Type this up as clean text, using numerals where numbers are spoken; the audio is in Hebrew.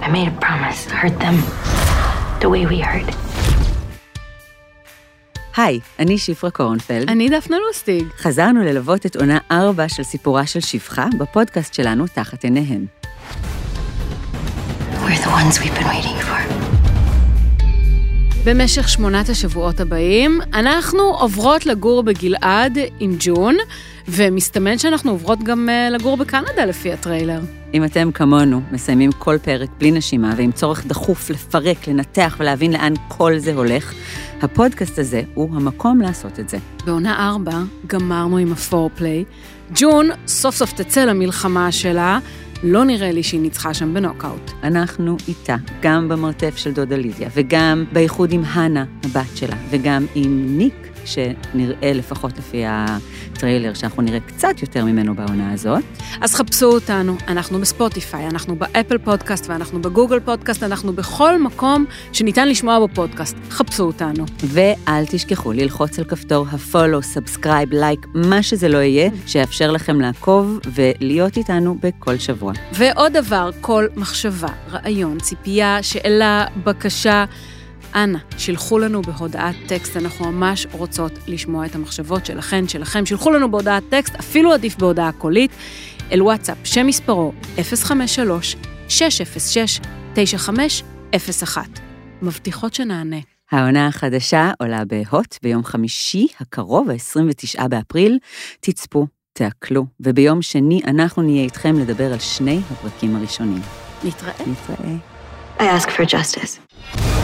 I made a promise, hurt them the way we hurt. היי, אני שפרה קורנפלד. אני דפנה לוסטיג. חזרנו ללוות את עונה 4 של סיפורה של שפחה בפודקאסט שלנו תחת עיניהן. We're the ones we've been waiting for. במשך 8 השבועות הבאים, אנחנו עוברות לגור בגלעד עם ג'ון, ומסתמן שאנחנו עוברות גם לגור בקנדה לפי הטריילר. אם אתם כמונו מסיימים כל פרק בלי נשימה, ועם צורך דחוף לפרק, לנתח ולהבין לאן כל זה הולך, הפודקאסט הזה הוא המקום לעשות את זה. בעונה 4 גמרנו עם הפורפליי. ג'ון סוף סוף תצא למלחמה שלה, לא נראה לי שהיא ניצחה שם בנוקאוט. אנחנו איתה, גם במרתף של דודה לידיה, וגם בייחוד עם הנה, הבת שלה, וגם עם ניק, שנראה לפחות לפי הטריילר, שאנחנו נראה קצת יותר ממנו בעונה הזאת. אז חפשו אותנו, אנחנו בספוטיפיי, אנחנו באפל פודקאסט, ואנחנו בגוגל פודקאסט, אנחנו בכל מקום שניתן לשמוע בפודקאסט. חפשו אותנו. ואל תשכחו ללחוץ על כפתור הפולו, סאבסקרייב, לייק, מה שזה לא יהיה, שיאפשר לכם לעקוב ולהיות איתנו בכל שבוע. ועוד דבר, כל מחשבה, רעיון, ציפייה, שאלה, בקשה, אנא, שילחו לנו בהודעת טקסט, אנחנו ממש רוצות לשמוע את המחשבות שלכם, שילחו לנו בהודעת טקסט, אפילו עדיף בהודעה קולית, אל וואטסאפ, שמספרו 053-606-9501. מבטיחות שנענה. העונה החדשה עולה בהוט ביום חמישי הקרוב, ה-29 באפריל, תצפו, תעכלו, וביום שני אנחנו נהיה איתכם לדבר על 2 הפרקים הראשונים. נתראה. נתראה. I ask for justice.